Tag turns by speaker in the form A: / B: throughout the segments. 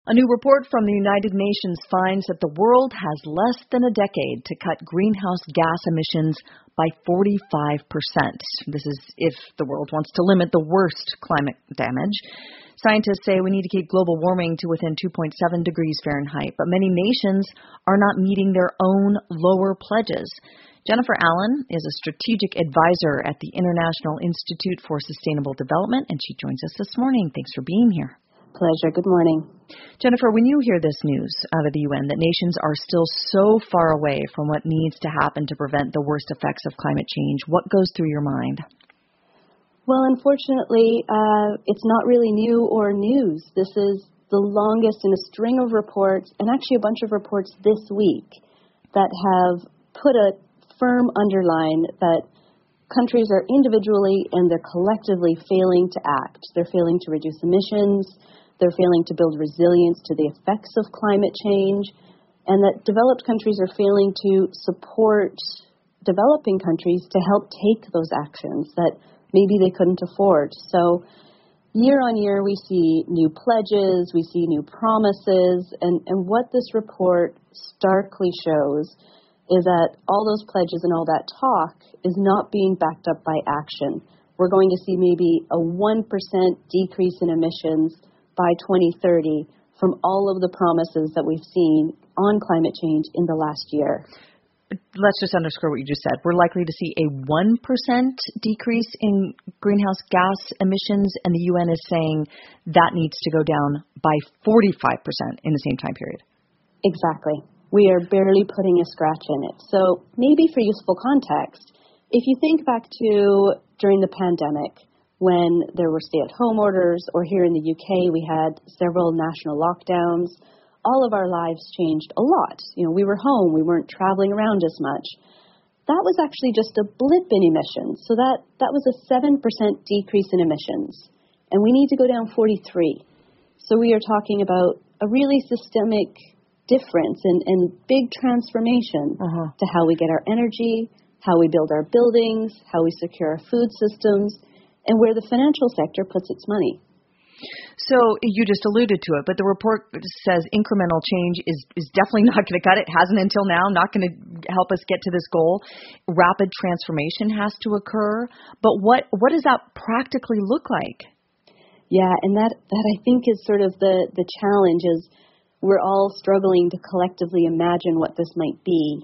A: A new report from the United Nations finds that the world has less than a decade to cut greenhouse gas emissions by 45%. This is if the world wants to limit the worst climate damage. Scientists say we need to keep global warming to within 2.7 degrees Fahrenheit, but many nations are not meeting their own lower pledges. Jennifer Allen is a strategic advisor at the International Institute for Sustainable Development, and she joins us this morning. Thanks for being here.
B: Pleasure. Good morning.
A: Jennifer, when you hear this news out of the UN that nations are still so far away from what needs to happen to prevent the worst effects of climate change, what goes through your mind?
B: Well, unfortunately, it's not really new or news. This is the longest in a string of reports, and actually a bunch of reports this week, that have put a firm underline that countries are individually and they're collectively failing to act. They're failing to reduce emissions. They're failing to build resilience to the effects of climate change, and that developed countries are failing to support developing countries to help take those actions that maybe they couldn't afford. So year on year, we see new pledges, we see new promises, and what this report starkly shows is that all those pledges and all that talk is not being backed up by action. We're going to see maybe a 1% decrease in emissions by 2030 from all of the promises that we've seen on climate change in the last year.
A: Let's just underscore what you just said. We're likely to see a 1% decrease in greenhouse gas emissions, and the UN is saying that needs to go down by 45% in the same time period.
B: Exactly. We are barely putting a scratch in it. So maybe for useful context, if you think back to during the pandemic when there were stay-at-home orders, or here in the UK we had several national lockdowns, all of our lives changed a lot. You know, we were home, we weren't traveling around as much. That was actually just a blip in emissions. So that was a 7% decrease in emissions. And we need to go down 43. So we are talking about a really systemic difference and big transformation to how we get our energy, how we build our buildings, how we secure our food systems, and where the financial sector puts its money.
A: So you just alluded to it, but the report says incremental change is definitely not going to cut it. Hasn't until now, not going to help us get to this goal. Rapid transformation has to occur. But what does that practically look like?
B: Yeah, and that I think is sort of the challenge is we're all struggling to collectively imagine what this might be.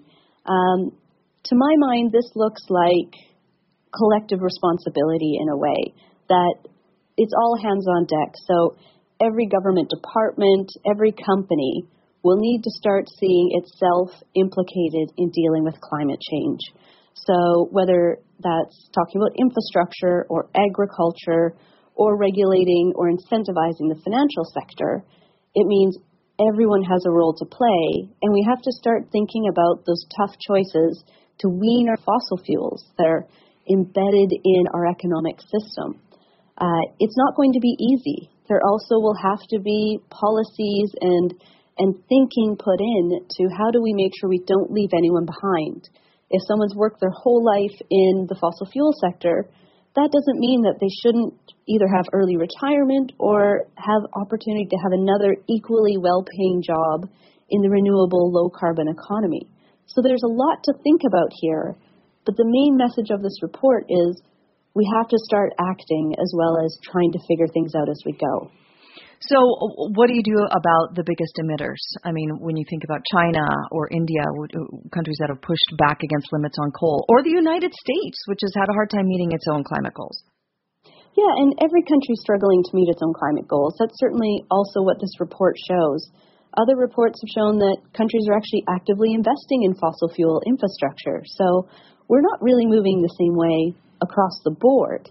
B: To my mind, this looks like collective responsibility in a way, that it's all hands on deck. So every government department, every company will need to start seeing itself implicated in dealing with climate change. So whether that's talking about infrastructure or agriculture or regulating or incentivizing the financial sector, it means everyone has a role to play, and we have to start thinking about those tough choices to wean our fossil fuels that are embedded in our economic system. It's not going to be easy. There also will have to be policies and thinking put in to how do we make sure we don't leave anyone behind. If someone's worked their whole life in the fossil fuel sector, that doesn't mean that they shouldn't either have early retirement or have opportunity to have another equally well-paying job in the renewable low-carbon economy. So there's a lot to think about here, but the main message of this report is we have to start acting as well as trying to figure things out as we go.
A: So what do you do about the biggest emitters? I mean, when you think about China or India, countries that have pushed back against limits on coal, or the United States, which has had a hard time meeting its own climate goals.
B: Yeah, and every country struggling to meet its own climate goals. That's certainly also what this report shows. Other reports have shown that countries are actually actively investing in fossil fuel infrastructure. So we're not really moving the same way across the board.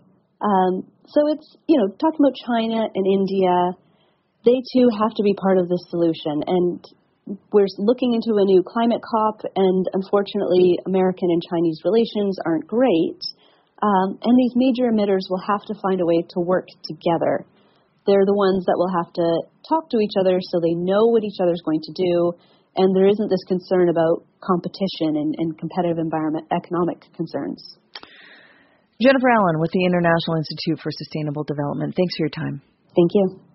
B: So it's, talking about China and India, they too have to be part of this solution. And we're looking into a new climate COP, and unfortunately, American and Chinese relations aren't great. And these major emitters will have to find a way to work together. They're the ones that will have to talk to each other so they know what each other's going to do, and there isn't this concern about competition and competitive economic concerns.
A: Jennifer Allen with the International Institute for Sustainable Development. Thanks for your time.
B: Thank you.